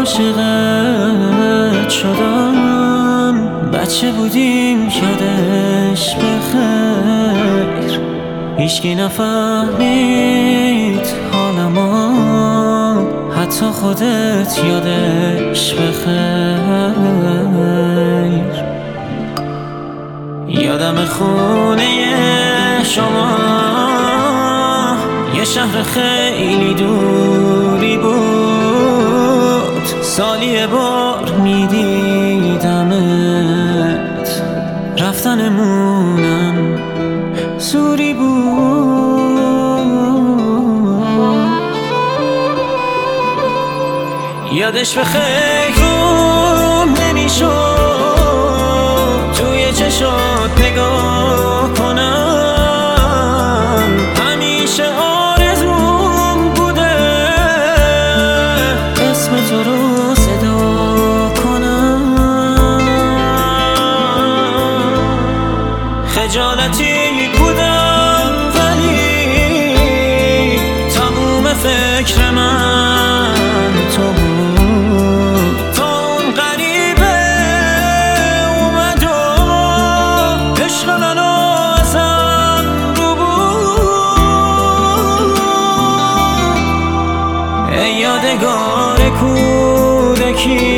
عاشقت شدم، بچه بودیم یادش بخیر، هیچکی نفهمید حالمو، حتی خودت یادش بخیر. یادم خونه شما یه شهر خیلی دوری بود، سالی یه بار میدیدمت، رفتنمونم زوری بود. یادش به خیرم نمیشد توی چشات نگاه کنم، همیشه آرزوم بوده اسم تو رو صدا کنم. خجالتی بودم ولی تموم فکر من تو بود، تا اون غریبه اومد و عشق منو ازم رو بود. ای یادگار کودکی